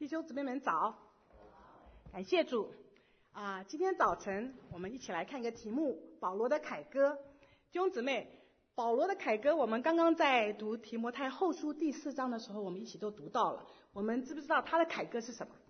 弟兄姊妹们早，感谢主今天早晨我们一起来看一个题目，保罗的凯歌。弟兄姊妹，保罗的凯歌我们刚刚在读提摩太后书第4章的时候，我们一起都读到了。我们知不知道他的凯歌是什么？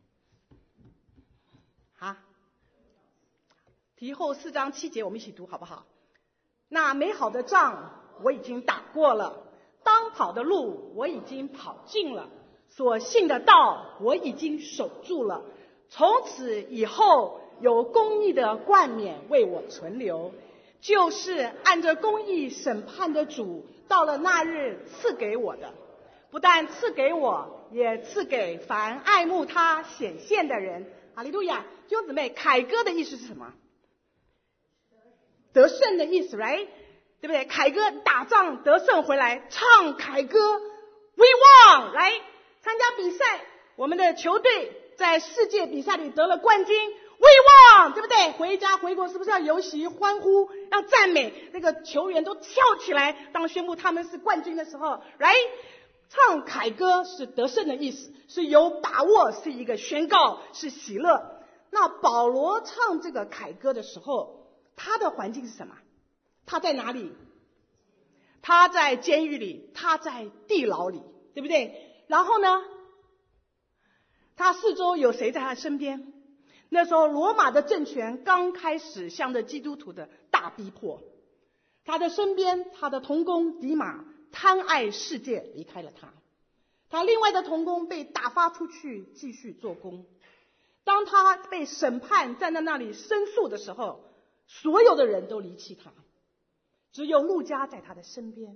提后4章7节我们一起读好不好？那美好的仗我已经打过了，当跑的路我已经跑尽了，所信的道我已经守住了，从此以后有公义的冠冕为我存留，就是按着公义审判的主到了那日赐给我的，不但赐给我，也赐给凡爱慕他显现的人。哈利路亚！弟兄姊妹，凯歌的意思是什么？得胜的意思 right？ 对不对？凯歌打仗得胜回来唱凯歌 We won！ 来参加比赛，我们的球队在世界比赛里得了冠军 We won！ 对不对？回家回国是不是要游行欢呼，要赞美，那个球员都跳起来，当宣布他们是冠军的时候 right？ 唱凯歌是得胜的意思，是有把握，是一个宣告，是喜乐。那保罗唱这个凯歌的时候，他的环境是什么？他在哪里？他在监狱里，他在地牢里，对不对？然后呢，他四周有谁在他身边？那时候罗马的政权刚开始向着基督徒的大逼迫，他的身边，他的同工迪马贪爱世界离开了他，他另外的同工被打发出去继续做工。当他被审判站在那里申诉的时候，所有的人都离弃他，只有路加在他的身边。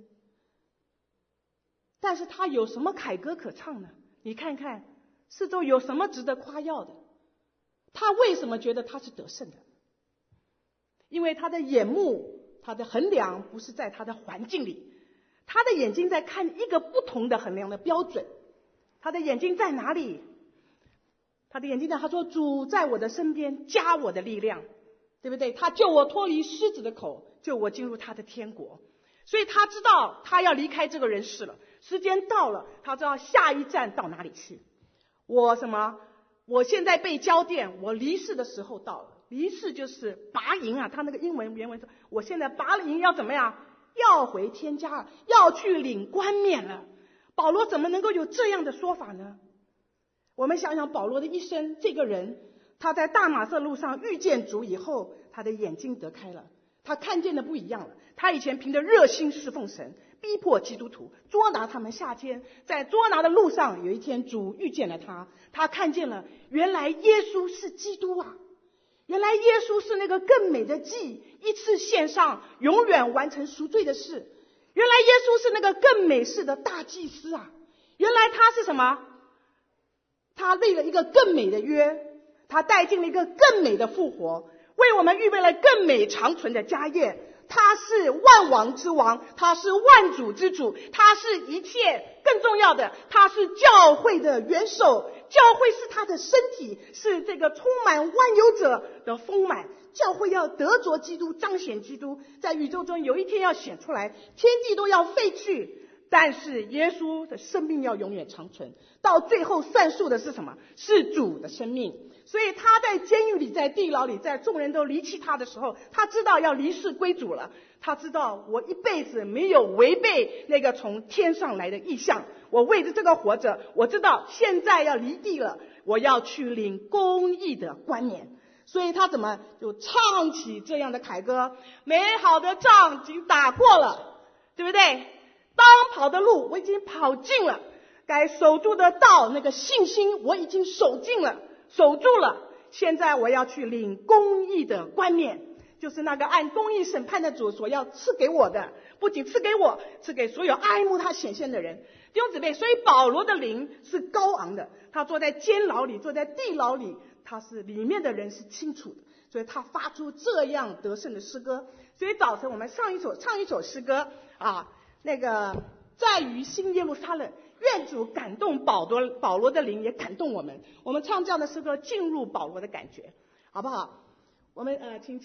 但是他有什么凯歌可唱呢？你看看四周有什么值得夸耀的？他为什么觉得他是得胜的？因为他的眼目，他的衡量不是在他的环境里，他的眼睛在看一个不同的衡量的标准。他的眼睛在哪里？他的眼睛在，他说主在我的身边，加我的力量，对不对？他救我脱离狮子的口，救我进入他的天国。所以他知道他要离开这个人世了，时间到了，他知道下一站到哪里去。我现在被交电，我离世的时候到了。离世就是拔营他那个英文原文说，我现在拔了营要怎么样？要回天家了，要去领冠冕了。保罗怎么能够有这样的说法呢？我们想想保罗的一生，这个人他在大马色路上遇见主以后，他的眼睛得开了，他看见的不一样了。他以前凭着热心侍奉神，逼迫基督徒，捉拿他们下监，在捉拿的路上，有一天主遇见了他，他看见了原来耶稣是基督啊，原来耶稣是那个更美的祭，一次献上，永远完成赎罪的事。原来耶稣是那个更美式的大祭司啊，原来他是什么？他立了一个更美的约，他带进了一个更美的复活，为我们预备了更美长存的家业。他是万王之王，他是万主之主，他是一切更重要的，他是教会的元首。教会是他的身体，是这个充满万有者的丰满。教会要得着基督，彰显基督，在宇宙中有一天要显出来，天地都要废去，但是耶稣的生命要永远长存。到最后算数的是什么？是主的生命。所以他在监狱里，在地牢里，在众人都离弃他的时候，他知道要离世归主了。他知道我一辈子没有违背那个从天上来的意象，我为着这个活着。我知道现在要离地了，我要去领公义的冠冕。所以他怎么就唱起这样的凯歌？美好的仗已经打过了，对不对？当跑的路我已经跑尽了，该守住的道，那个信心我已经守尽了，守住了。现在我要去领公义的冠冕，就是那个按公义审判的主所要赐给我的，不仅赐给我，赐给所有爱慕他显现的人。弟兄姊妹，所以保罗的灵是高昂的，他坐在监牢里，坐在地牢里，他是里面的人是清楚的，所以他发出这样得胜的诗歌。所以早晨我们唱一首诗歌那个在于新耶路撒冷，愿主感动保罗的灵，也感动我们。我们唱这样的诗歌，进入保罗的感觉，好不好？我们请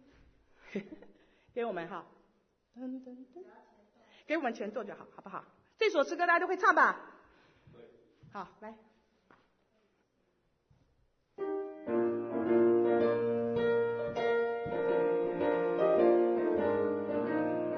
给我们给我们前奏就好，好不好？这首诗歌大家都会唱吧？好，来。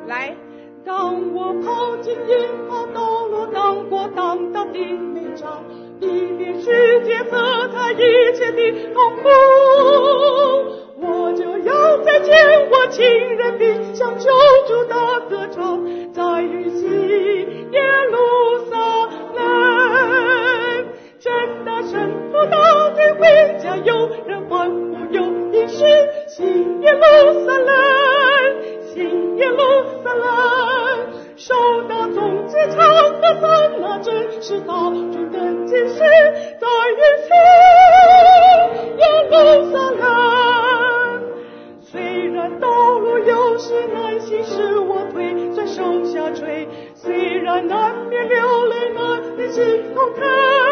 来，当我跑进樱花道路，当过当大的美照，历遍世界色彩一切的痛苦，我就要再见我亲人的向救主的歌唱，在云西耶路撒冷，真的圣徒大队回家，有人欢呼有应许，新耶路撒冷，新耶路撒冷，手拿宗旨唱歌声，那真是大军的军士，在云西耶路撒冷。虽然道路有时难行，使我腿酸手下垂，虽然难免流泪，难免心头疼，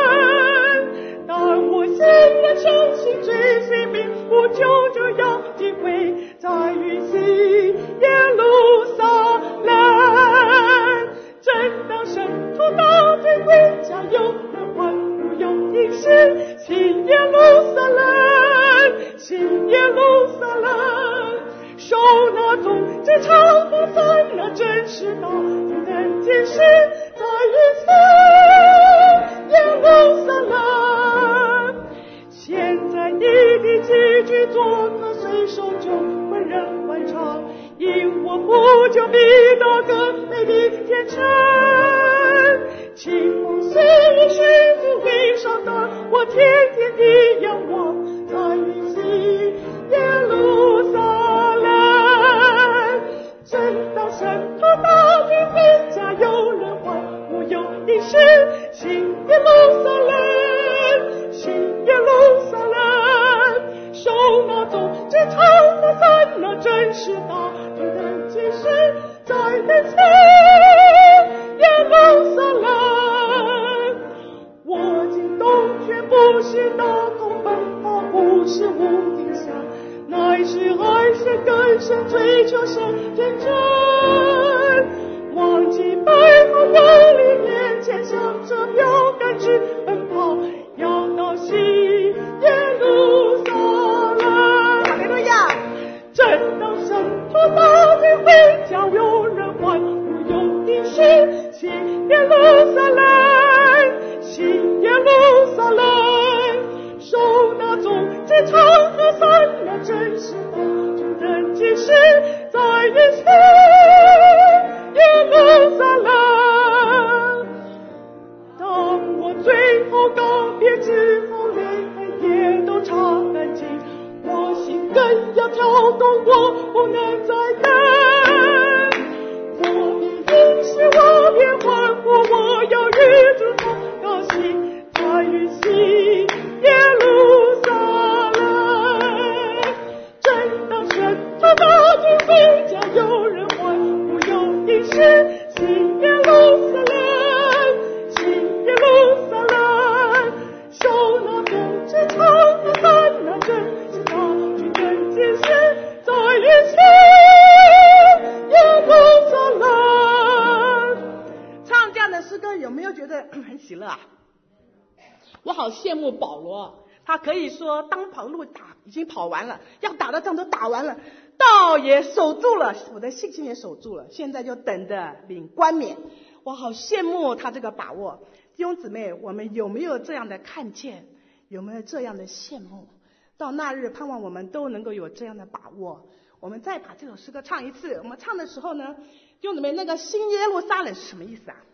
但我欣然相信追随命我就这样体会，在云西耶路撒冷，正当圣徒大队回家，有人欢呼有应许，新耶路撒冷，新耶路撒冷，手拿宗旨唱歌声，那真是大军的军士，在云西耶路撒冷。现在你的几句作歌随手就会人欢唱，因我不久必到更美的天城，清风虽然是足背上的，我天天的仰望，在云西耶路撒冷，正当圣徒大军回家，有人欢呼有应许，新耶路撒冷，新耶路撒冷，手拿宗旨唱歌声，那真是大军的军士，在云西耶路撒冷。我进东泉不是大同奔跑，不是无定向，乃是爱神更深追求神真正，忘记背后有你面前，向着标杆直奔跑，要到西耶路撒冷。哈利路亚！正当圣徒大队回家，有人欢呼有应许，新耶路撒冷，新耶路撒冷，手拿宗旨唱歌声，那真是大军的军士，在云西耶路撒冷。当我最后告别之后，泪也都擦干净，我心更要跳动，我不能再等，我必应许，我便欢呼，我要与主同高兴，在云西耶路撒冷，正当圣徒大军回家，有人欢呼有应许，新耶路撒冷，新耶路撒冷，手拿宗旨唱歌声，那真是大军的军士，在云西耶路撒冷。唱这样的诗歌有没有觉得很喜乐啊？我好羡慕保罗，他可以说当跑路已经跑完了，要打的仗都打完了，道也守住了，我的信心也守住了，现在就等着领冠冕。我好羡慕他这个把握。弟兄姊妹，我们有没有这样的看见？有没有这样的羡慕？到那日盼望我们都能够有这样的把握。我们再把这首诗歌唱一次。我们唱的时候呢，弟兄姊妹，那个新耶路撒冷是什么意思啊？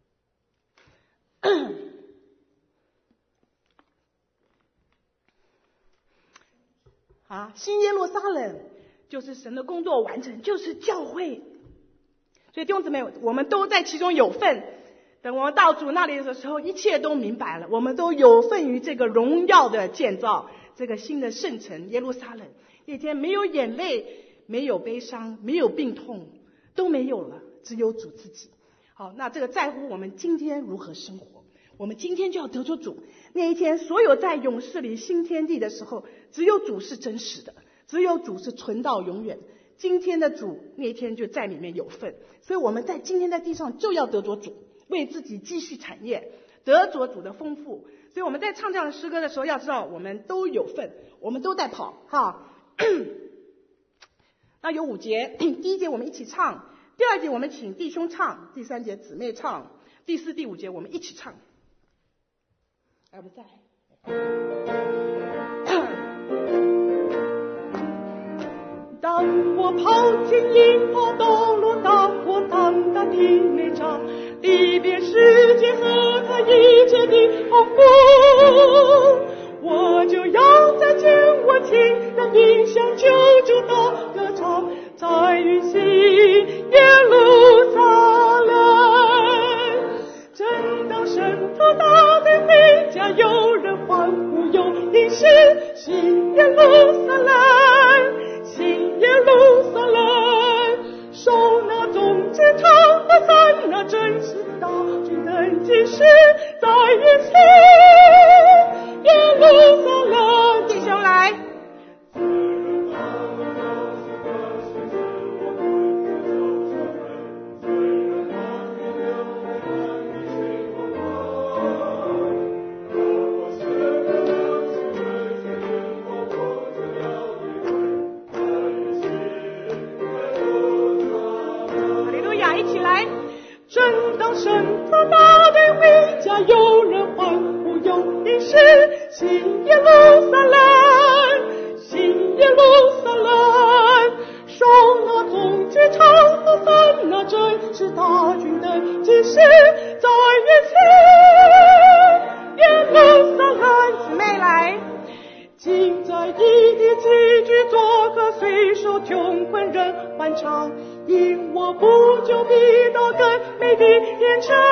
新耶路撒冷就是神的工作完成，就是教会。所以弟兄姊妹，我们都在其中有份。等我们到主那里的时候，一切都明白了，我们都有份于这个荣耀的建造，这个新的圣城耶路撒冷。那天没有眼泪，没有悲伤，没有病痛，都没有了，只有主自己。好，那这个在乎我们今天如何生活。我们今天就要得着主。那一天，所有在勇士里新天地的时候，只有主是真实的，只有主是存到永远。今天的主那一天就在里面有份，所以我们在今天在地上就要得着主，为自己积蓄产业，得着主的丰富。所以我们在唱这样的诗歌的时候，要知道我们都有份，我们都在跑哈。那有5节，第1节我们一起唱， 第2节我们请弟兄唱，第3节姊妹唱，第4、第5节我们一起唱。不在。当我跑进樱花道路，当我荡荡听那场离别世界和他一切的痛苦，我就要再见我亲人，迎向救主的歌唱，在云行耶路撒冷。正当圣徒大队回家，有人欢呼有应诗，新耶路撒冷，新耶路撒冷，手拿宗旨唱和散那真实大军登基时，在云行耶路撒冷。弟兄来，正当圣徒大队回家，有人欢呼有应诗，新耶路撒冷，新耶路撒冷，手拿宗旨唱和散那真是大军登基时，在云行耶路撒冷。姊妹来，今在地的寄居作歌，随手穷困人欢唱，因我不久必到更美的天城。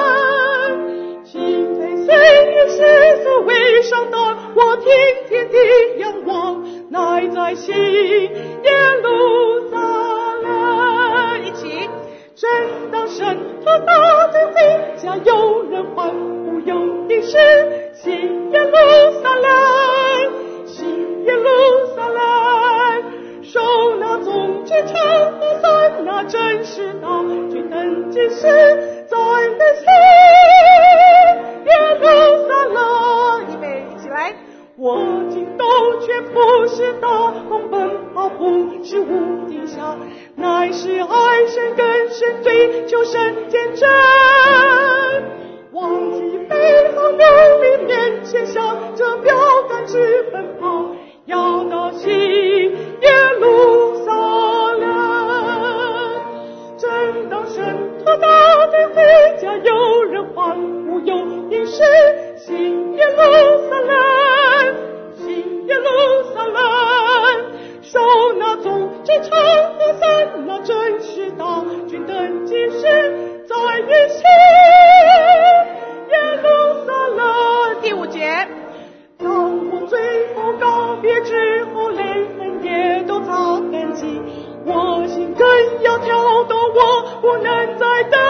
今天虽与世俗为上当，我天天的仰望，乃在新耶路撒冷。一起，正当圣徒大队回家，有人欢呼有应诗，新耶路撒冷，新耶路撒冷，手拿宗旨唱和散那真实大军登基时，在云行耶路撒冷。预备，一起来。我今斗却不是大风奔跑，不是无底下，乃是爱神更深追求神见证，忘记飞航有你面前，向着标杆直奔跑，要到新耶路撒冷。正当圣徒大队回家，有人欢呼有应诗，新耶路撒冷，新耶路撒冷，手拿宗旨唱和散那真实大军登基时，在云行耶路撒冷。第5节，当我最后告别之后，泪痕也都擦干净，我心更要跳动，我不能再等，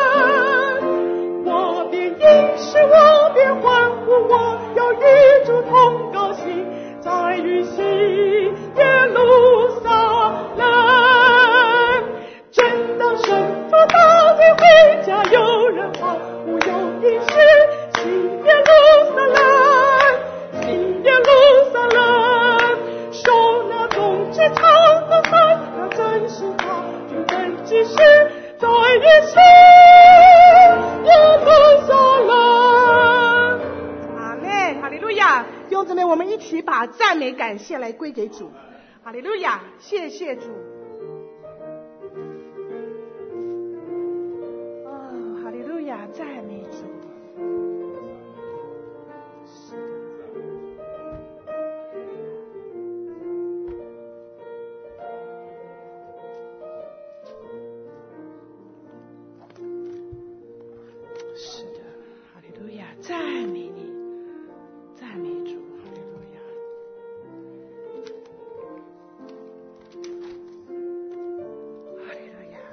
我便应诗，我便欢呼，我要与主同高兴，在云行耶路撒冷。正当圣徒大队回家，有人欢呼有应诗，新耶路撒冷，新耶路撒冷，手拿宗旨唱和散那真实大军登基时，在云行耶路撒冷。阿们，哈利路亚！弟兄姊妹，我们一起把赞美感谢来归给主。哈利路亚，谢谢主。哦，哈利路亚，赞美主。是的，哈利路亚，赞美你，赞美主，哈利路亚。哈利路亚。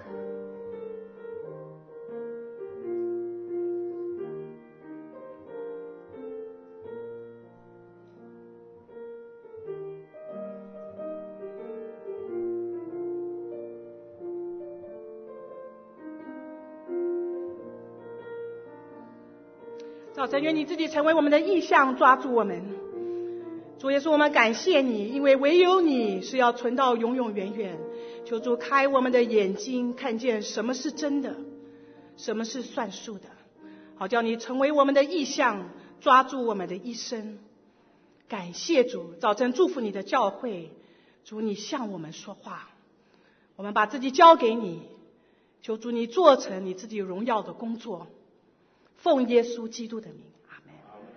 早晨，愿你自己成为我们的意象，抓住我们。主耶稣，我们感谢你，因为唯有你是要存到永永远远。 求主开我们的眼睛，看见什么是真的，什么是算数的，好叫你成为我们的意象，抓住我们的一生。感谢主，早晨祝福你的教会，主你向我们说话，我们把自己交给你，求主你做成你自己荣耀的工作，奉耶稣基督的名，阿们。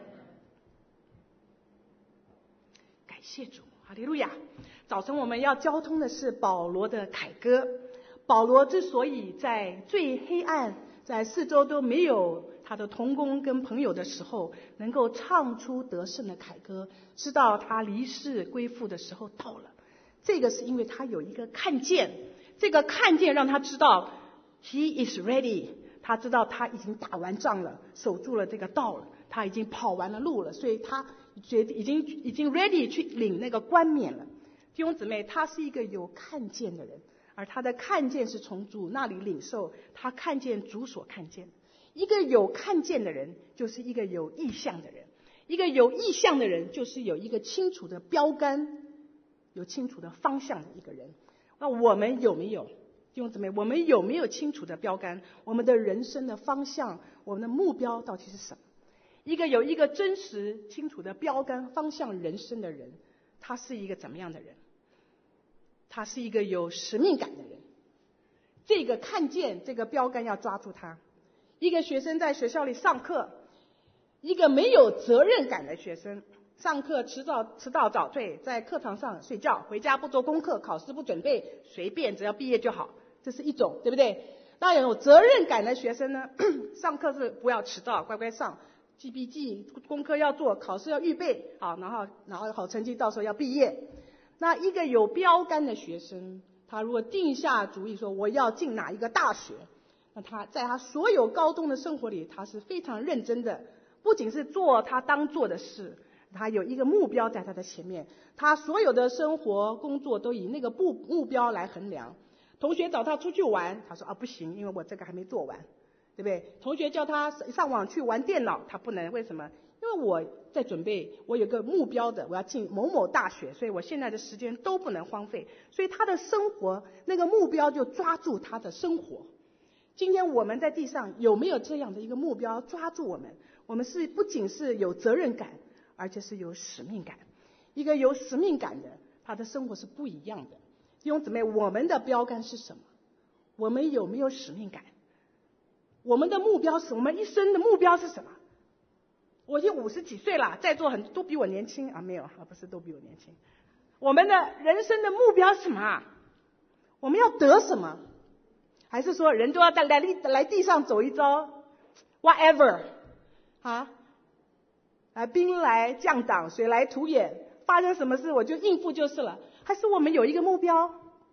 感谢主，哈利路亚。早晨我们要交通的是保罗的凯歌。保罗之所以在最黑暗，在四周都没有他的同工跟朋友的时候，能够唱出得胜的凯歌，知道他离世归父的时候到了。这个是因为他有一个看见，这个看见让他知道 he is ready， 他知道他已经打完仗了，守住了这个道了，他已经跑完了路了，所以他觉得已经 ready 去领那个冠冕了。弟兄姊妹，他是一个有看见的人，而他的看见是从主那里领受，他看见主所看见的。一个有看见的人就是一个有意向的人，一个有意向的人就是有一个清楚的标杆，有清楚的方向的一个人。那我们有没有？弟兄姊妹，我们有没有清楚的标杆？我们的人生的方向，我们的目标到底是什么？一个有一个真实清楚的标杆方向人生的人，他是一个怎么样的人？他是一个有使命感的人。这个看见这个标杆要抓住他。一个学生在学校里上课，一个没有责任感的学生，上课迟到早退，在课堂上睡觉，回家不做功课，考试不准备，随便只要毕业就好，这是一种，对不对？当然有责任感的学生呢，上课是不要迟到，乖乖上，记笔记，功课要做，考试要预备，好，然后好成绩，到时候要毕业。那一个有标杆的学生，他如果定下主意说我要进哪一个大学，那他在他所有高中的生活里，他是非常认真的，不仅是做他当做的事，他有一个目标在他的前面，他所有的生活工作都以那个目标来衡量。同学找他出去玩，他说不行，因为我这个还没做完，对不对？同学叫他上网去玩电脑，他不能，为什么？因为我在准备，我有个目标的，我要进某某大学，所以我现在的时间都不能荒废，所以他的生活那个目标就抓住他的生活。今天我们在地上有没有这样的一个目标抓住我们？我们是不仅是有责任感，而且是有使命感。一个有使命感的，他的生活是不一样的。弟兄姊妹，我们的标杆是什么？我们有没有使命感？我们的目标是，我们一生的目标是什么？我已经50几岁了，在座很多都比我年轻啊，没有，不是都比我年轻。我们的人生的目标是什么？我们要得什么？还是说人都要来地上走一遭 ，whatever 啊？兵来将挡，水来土掩，发生什么事我就应付就是了。还是我们有一个目标？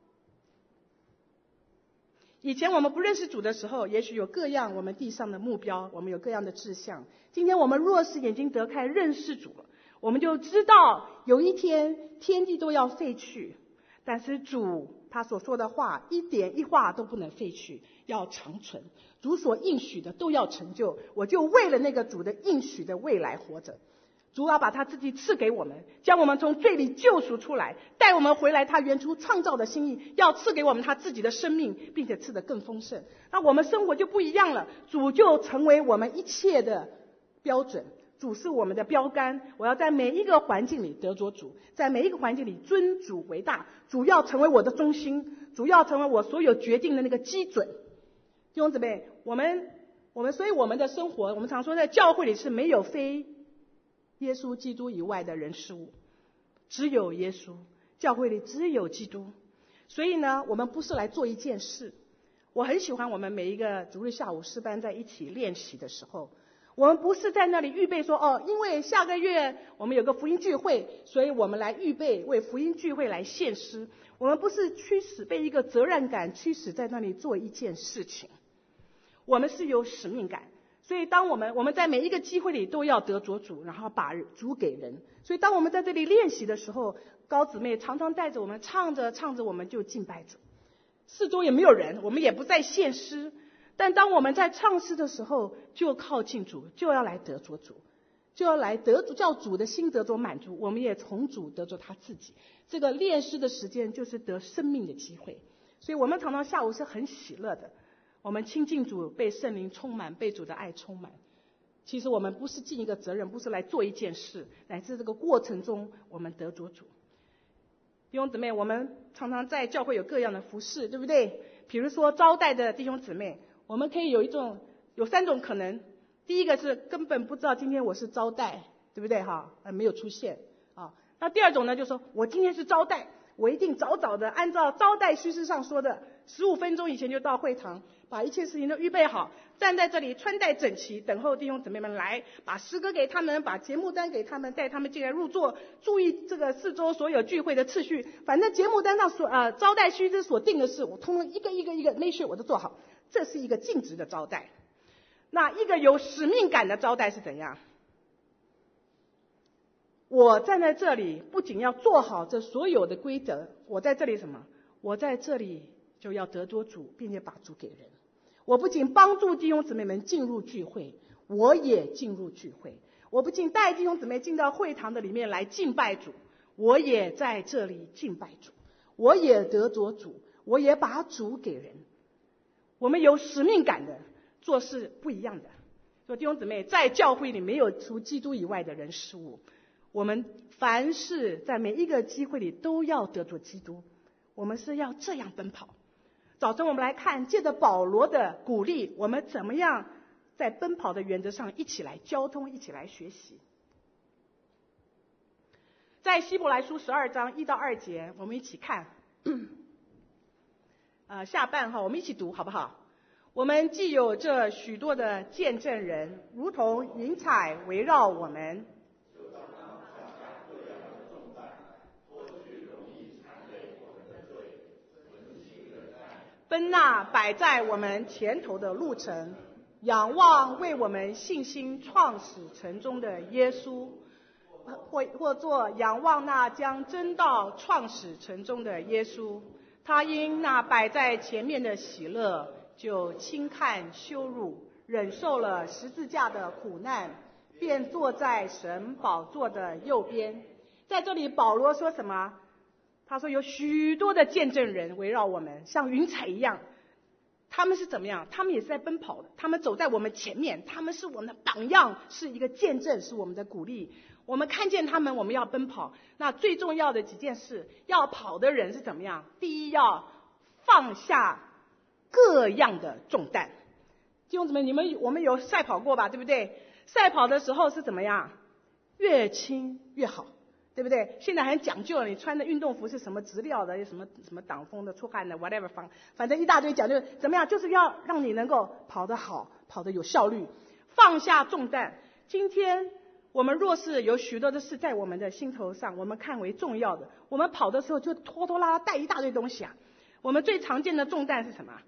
以前我们不认识主的时候，也许有各样我们地上的目标，我们有各样的志向。今天我们若是眼睛得开，认识主了，我们就知道有一天天地都要废去，但是主他所说的话一点一画都不能废去，要长存。主所应许的都要成就，我就为了那个主的应许的未来活着。主要把他自己赐给我们，将我们从罪里救赎出来，带我们回来他原初创造的心意，要赐给我们他自己的生命，并且赐得更丰盛。那我们生活就不一样了，主就成为我们一切的标准，主是我们的标杆。我要在每一个环境里得着主，在每一个环境里尊主为大，主要成为我的中心，主要成为我所有决定的那个基准。弟兄姊妹，我们所以我们的生活，我们常说在教会里是没有非耶稣基督以外的人事物，只有耶稣，教会里只有基督。所以呢，我们不是来做一件事。我很喜欢我们每一个主日下午诗班在一起练习的时候，我们不是在那里预备说因为下个月我们有个福音聚会，所以我们来预备为福音聚会来献诗。我们不是驱使被一个责任感驱使在那里做一件事情，我们是有使命感。所以当我们在每一个机会里都要得着主，然后把主给人。所以当我们在这里练习的时候，高姊妹常常带着我们唱着唱着我们就敬拜主，四周也没有人，我们也不再献诗，但当我们在唱诗的时候就靠近主，就要来得着主，就要来得着叫主的心得着满足，我们也从主得着他自己。这个练诗的时间就是得生命的机会。 所以我们常常下午是很喜乐的，我们亲近主，被圣灵充满，被主的爱充满。其实我们不是尽一个责任，不是来做一件事，乃至这个过程中我们得着主。弟兄姊妹，我们常常在教会有各样的服事，对不对？比如说招待的弟兄姊妹，我们可以有3种可能。第一个是根本不知道今天我是招待，对不对哈？没有出现啊。那第二种呢，就是说我今天是招待，我一定早早的按照招待须知上说的15分钟以前就到会堂，把一切事情都预备好，站在这里穿戴整齐，等候弟兄姊妹们来，把诗歌给他们，把节目单给他们，带他们进来入座，注意这个4周所有聚会的次序，反正节目单上招待须知所定的事，我通通一个一个 make sure 我都做好。这是一个尽职的招待。那一个有使命感的招待是怎样？我站在这里不仅要做好这所有的规则，我在这里什么？我在这里就要得着主，并且把主给人。我不仅帮助弟兄姊妹们进入聚会，我也进入聚会。我不仅带弟兄姊妹进到会堂的里面来敬拜主，我也在这里敬拜主，我也得着主，我也把主给人。我们有使命感的做事不一样的。说弟兄姊妹，在教会里没有除基督以外的人事物，我们凡事在每一个机会里都要得着基督，我们是要这样奔跑。早晨我们来看，借着保罗的鼓励，我们怎么样在奔跑的原则上一起来交通，一起来学习。在希伯来书12章1到2节，我们一起看下半我们一起读好不好？我们既有这许多的见证人，如同云彩围绕我们，奔那摆在我们前头的路程，仰望为我们信心创始成终的耶稣，或作仰望那将真道创始成终的耶稣。他因那摆在前面的喜乐，就轻看羞辱，忍受了十字架的苦难，便坐在神宝座的右边。在这里保罗说什么？他说有许多的见证人围绕我们，像云彩一样。他们是怎么样？他们也是在奔跑的，他们走在我们前面，他们是我们的榜样，是一个见证，是我们的鼓励。我们看见他们，我们要奔跑。那最重要的几件事，要跑的人是怎么样？第一，要放下各样的重担。弟兄姊妹，我们有赛跑过吧，对不对？赛跑的时候是怎么样？越轻越好，对不对？现在很讲究了，你穿的运动服是什么质料的，有什么挡风的、出汗的 whatever 反正一大堆讲究，怎么样？就是要让你能够跑得好，跑得有效率，放下重担。今天我们若是有许多的事在我们的心头上，我们看为重要的，我们跑的时候就拖拖拉拉带一大堆东西啊。我们最常见的重担是什么？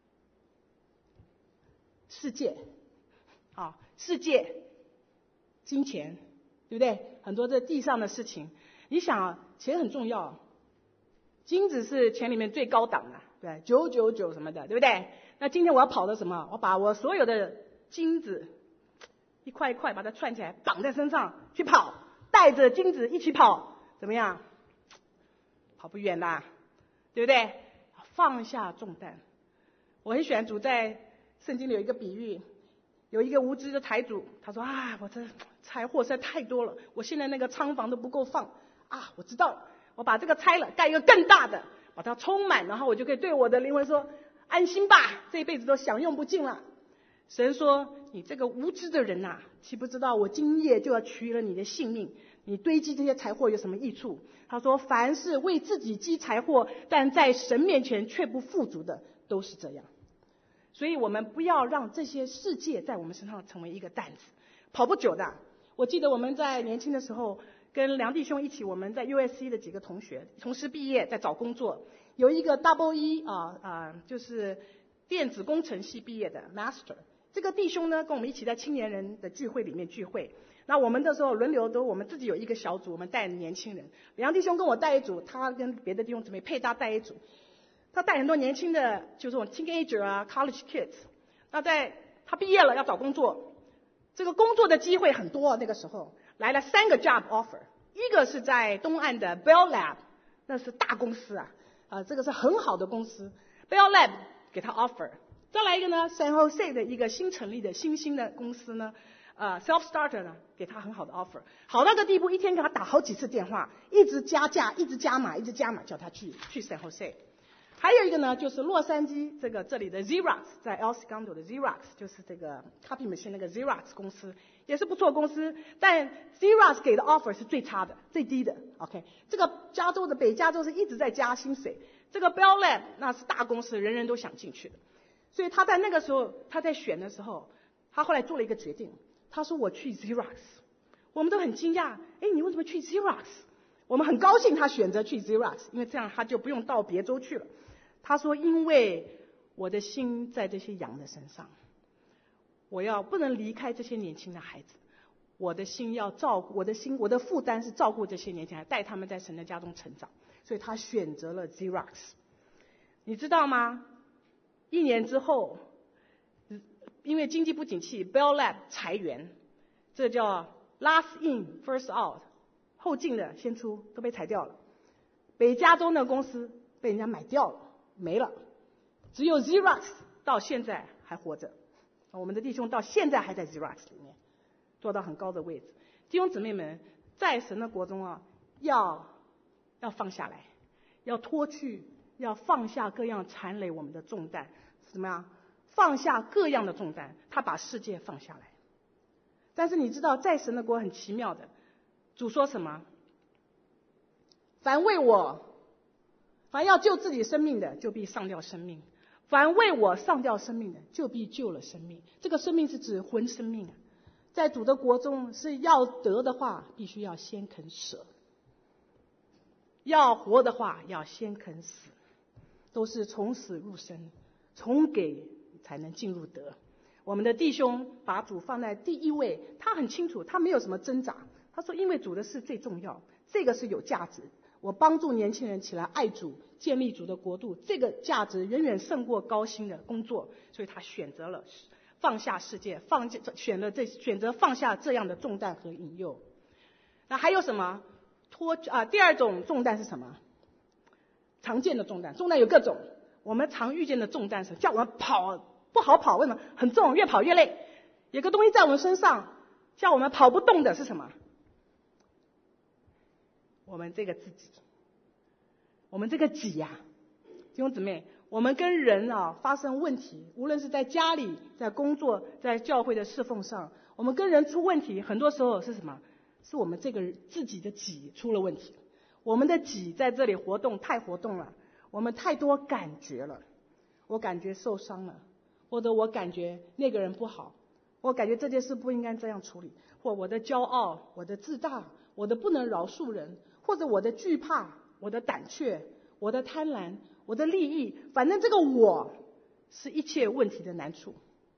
世界，世界，金钱，对不对？很多这地上的事情，你想钱很重要，金子是钱里面最高档的，对，999什么的，对不对？那今天我要跑的什么？我把我所有的金子一块一块把它串起来，绑在身上去跑，带着金子一起跑，怎么样？跑不远啦，对不对？放下重担。我很喜欢主在圣经里有一个比喻，有一个无知的财主，他说我这财货实在太多了，我现在那个仓房都不够放我知道了，我把这个拆了，盖一个更大的，把它充满，然后我就可以对我的灵魂说安心吧，这一辈子都享用不尽了。神说，你这个无知的人啊，岂不知道我今夜就要取了你的性命？你堆积这些财货有什么益处？他说，凡是为自己积财货，但在神面前却不富足的，都是这样。所以我们不要让这些世界在我们身上成为一个担子，跑不久的。我记得我们在年轻的时候，跟梁弟兄一起，我们在 USC 的几个同学同时毕业，在找工作，有一个 EE 就是电子工程系毕业的 Master。这个弟兄呢，跟我们一起在青年人的聚会里面聚会。那我们的时候轮流我们自己有一个小组，我们带年轻人。梁弟兄跟我带一组，他跟别的弟兄姊妹配搭带一组。他带很多年轻的，就是我 teenager college kids。那他毕业了要找工作，这个工作的机会很多。那个时候来了3个 job offer， 一个是在东岸的 Bell Lab， 那是大公司啊。 这个是很好的公司 ，Bell Lab 给他 offer。再来一个呢 ，San Jose 的一个新成立的新兴的公司呢，Self Starter 呢给他很好的 offer， 好到个地步，一天给他打好几次电话，一直加价，一直加码，叫他去 San Jose。还有一个呢，就是洛杉矶这里的 Xerox， 在 El Segundo 的 Xerox， 就是这个 copy machine 那个 Xerox 公司，也是不错公司，但 Xerox 给的 offer 是最差的、最低的。OK， 这个北加州是一直在加薪水，这个 Bell Lab 那是大公司，人人都想进去的，所以他在那个时候他在选的时候，他后来做了一个决定，他说我去 Xerox， 我们都很惊讶，你为什么去 Xerox？ 我们很高兴他选择去 Xerox， 因为这样他就不用到别州去了。他说因为我的心在这些羊的身上，我不能离开这些年轻的孩子，我的心要照顾，我的负担是照顾这些年轻孩子，带他们在神的家中成长，所以他选择了 Xerox。 你知道吗？1年之后，因为经济不景气 ，Bell Lab 裁员，这叫 last in first out， 后进的先出，都被裁掉了。北加州那公司被人家买掉了，没了，只有 Xerox 到现在还活着。我们的弟兄到现在还在 Xerox 里面做到很高的位置。弟兄姊妹们，在神的国中要放下来，要脱去，要放下各样缠累我们的重担。怎么样？放下各样的重担，他把世界放下来。但是你知道，在神的国很奇妙的，主说什么？凡要救自己生命的，就必上吊生命；凡为我上吊生命的，就必救了生命。这个生命是指魂生命，在主的国中是要得的话，必须要先肯舍；要活的话，要先肯死。都是从死入生，从给才能进入得。我们的弟兄把主放在第一位，他很清楚，他没有什么挣扎。他说因为主的事最重要，这个是有价值，我帮助年轻人起来爱主，建立主的国度，这个价值远远胜过高薪的工作，所以他选择了放下世界，选择放下这样的重担和引诱。那还有什么第二种重担是什么？常见的重担有各种，我们常遇见的重担是叫我们跑不好跑，为什么？很重，越跑越累。有个东西在我们身上叫我们跑不动的是什么？我们这个自己，我们这个己呀，弟兄姊妹，我们跟人发生问题，无论是在家里、在工作、在教会的侍奉上，我们跟人出问题，很多时候是什么？是我们这个自己的己出了问题。我们的己在这里太活动了，我们太多感觉了，我感觉受伤了，或者我感觉那个人不好，我感觉这件事不应该这样处理，或我的骄傲，我的自大，我的不能饶恕人，或者我的惧怕，我的胆怯，我的贪婪，我的利益，反正这个我是一切问题的难处。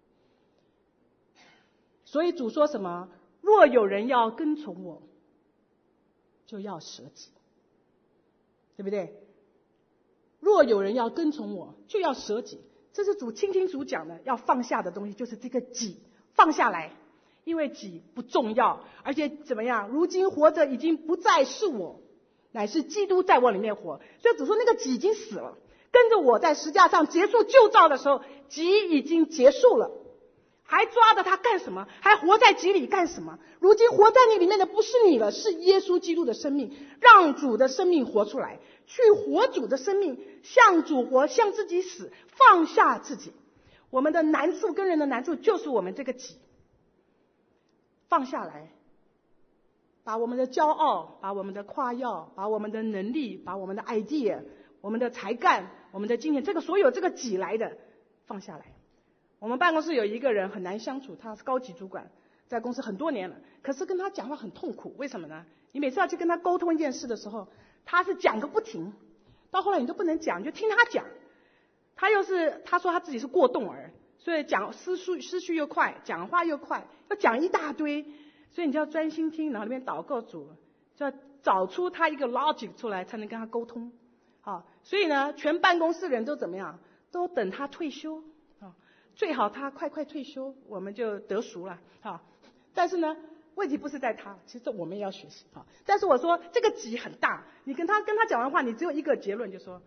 所以主说什么？若有人要跟从我，就要舍己，对不对？若有人要跟从我，就要舍己，这是主清清楚讲的，要放下的东西就是这个己，放下来，因为己不重要，而且怎么样？如今活着已经不再是我，乃是基督在我里面活。所以主说那个己已经死了，跟着我在十字架上结束旧造的时候，己已经结束了。还抓着他干什么？还活在己里干什么？如今活在你里面的不是你了，是耶稣基督的生命。让主的生命活出来，去活主的生命，向主活，向自己死，放下自己。我们的难处跟人的难处就是我们这个己，放下来，把我们的骄傲，把我们的夸耀，把我们的能力，把我们的 idea， 我们的才干，我们的经验，这个所有这个己来的放下来。我们办公室有一个人很难相处，他是高级主管，在公司很多年了，可是跟他讲话很痛苦。为什么呢？你每次要去跟他沟通一件事的时候，他是讲个不停，到后来你都不能讲，你就听他讲。他说他自己是过动儿，所以讲思绪又快，讲话又快，要讲一大堆，所以你就要专心听，然后那边祷告主，就要找出他一个 logic 出来，才能跟他沟通。好，所以呢，全办公室人都怎么样？都等他退休。最好他快退休，我们就得赎了啊！但是呢，问题不是在他，其实我们也要学习啊。但是我说这个己很大，你跟他讲完话，你只有一个结论，就说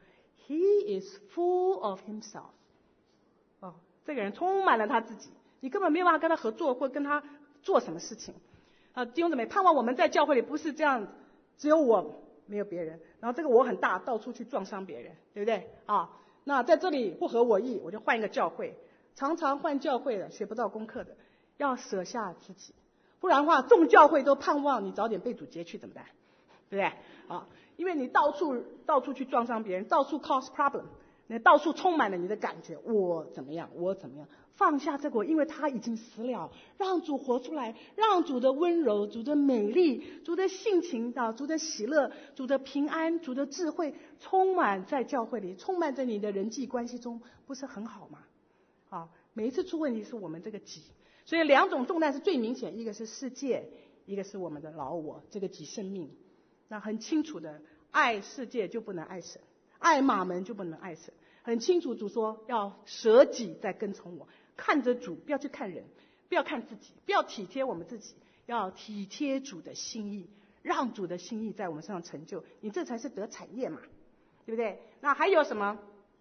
He is full of himself. 这个人充满了他自己，你根本没有办法跟他合作或跟他做什么事情。弟兄姊妹，盼望我们在教会里不是这样，只有我没有别人，然后这个我很大，到处去撞伤别人，对不对？那在这里不合我意，我就换一个教会。常常换教会的，学不到功课的，要舍下自己，不然的话，众教会都盼望你早点被主接去，怎么办？对不对？因为你到处去撞伤别人，到处 cause problem， 你到处充满了你的感觉，我怎么样，放下这个，因为他已经死了，让主活出来，让主的温柔、主的美丽、主的性情、主的喜乐、主的平安、主的智慧充满在教会里，充满在你的人际关系中，不是很好吗？每一次出问题是我们这个己，所以两种重担是最明显，一个是世界，一个是我们的老我，这个己生命。那很清楚的，爱世界就不能爱神，爱马门就不能爱神。很清楚，主说要舍己在跟从我，看着主，不要去看人，不要看自己，不要体贴我们自己，要体贴主的心意，让主的心意在我们身上成就，你这才是得产业嘛，对不对？那还有什么？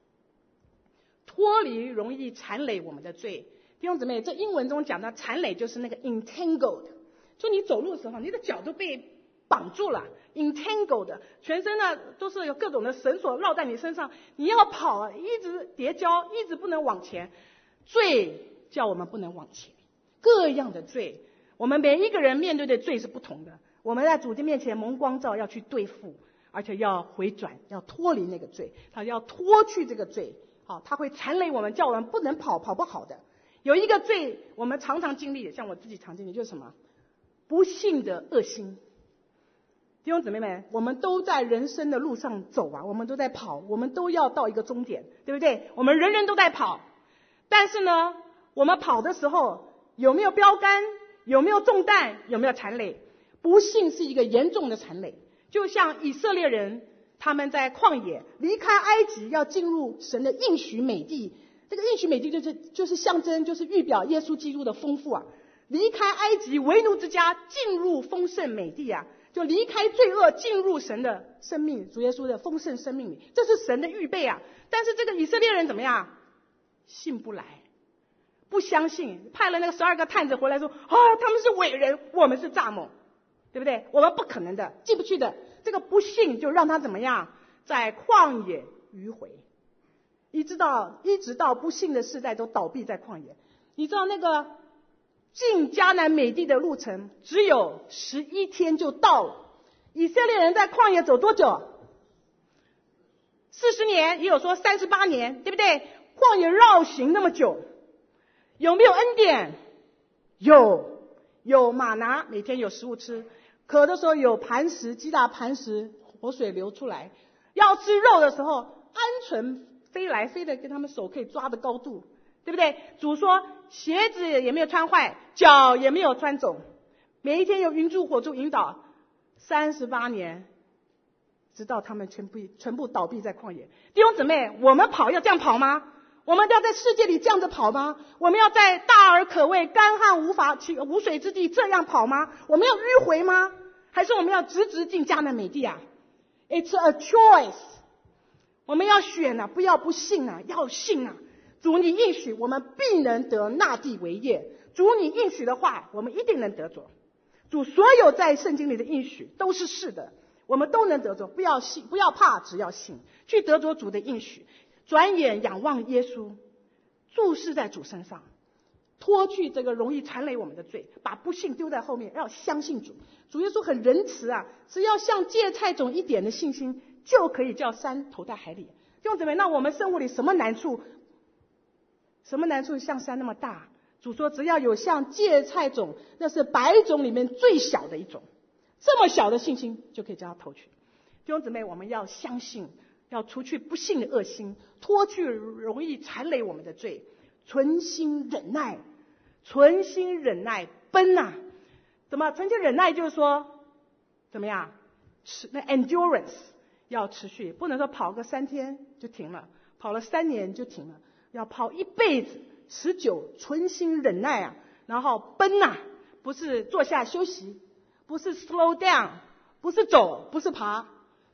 脱离容易缠累我们的罪。弟兄姊妹，这英文中讲的缠累就是那个 entangled， 就你走路的时候，你的脚都被绑住了 ，entangled， 全身呢都是有各种的绳索绕在你身上，你要跑一直跌跤，一直不能往前。罪叫我们不能往前，各样的罪，我们每一个人面对的罪是不同的。我们在主的面前蒙光照，要去对付，而且要回转，要脱离那个罪，他要脱去这个罪。他会缠累我们，叫我们不能跑不好的。有一个罪我们常常经历，像我自己常经历，就是什么？不幸的恶心。弟兄姊妹们，我们都在人生的路上走我们都在跑，我们都要到一个终点，对不对？我们人人都在跑，但是呢，我们跑的时候有没有标杆？有没有重担？有没有缠累？不幸是一个严重的缠累，就像以色列人他们在旷野离开埃及，要进入神的应许美地。这个应许美地就是象征，就是预表耶稣基督的丰富离开埃及为奴之家，进入丰盛美地就离开罪恶，进入神的生命，主耶稣的丰盛生命里，这是神的预备但是这个以色列人怎么样？信不来，不相信，派了那个12个探子回来说他们是伟人，我们是蚱蜢，对不对？我们不可能的，进不去的。这个不信就让他怎么样？在旷野迂回，一直到不信的世代都倒闭在旷野。你知道那个进迦南美地的路程只有11天就到了。以色列人在旷野走多久？40年，也有说38年，对不对？旷野绕行那么久，有没有恩典？有玛拿，每天有食物吃，渴的时候有磐石，击打磐石，活水流出来。要吃肉的时候，鹌鹑飞来飞的，跟他们手可以抓的高度，对不对？主说鞋子也没有穿坏，脚也没有穿肿，每一天有云柱火柱引导，38年，直到他们全部倒闭在旷野。弟兄姊妹，我们跑要这样跑吗？我们要在世界里这样子跑吗？我们要在大而可畏、干旱无水之地这样跑吗？我们要迂回吗？还是我们要直进迦南美地？It's a choice。我们要选不要不信要信主你应许我们必能得那地为业。主你应许的话，我们一定能得着。主所有在圣经里的应许都是是的，我们都能得着。不要信，不要怕，只要信，去得着主的应许。转眼仰望耶稣，注视在主身上，脱去这个容易缠累我们的罪，把不信丢在后面，要相信主。主耶稣很仁慈只要像芥菜种一点的信心，就可以叫山投在海里。弟兄姊妹，那我们生活里什么难处像山那么大？主说只要有像芥菜种，那是百种里面最小的一种，这么小的信心就可以叫它投去。弟兄姊妹，我们要相信，要除去不信的恶心，脱去容易缠累我们的罪，存心忍耐奔怎么存心忍耐？就是说怎么样那 endurance 要持续，不能说跑个3天就停了，跑了3年就停了，要跑一辈子，持久，存心忍耐然后奔不是坐下休息，不是 slow down， 不是走，不是爬，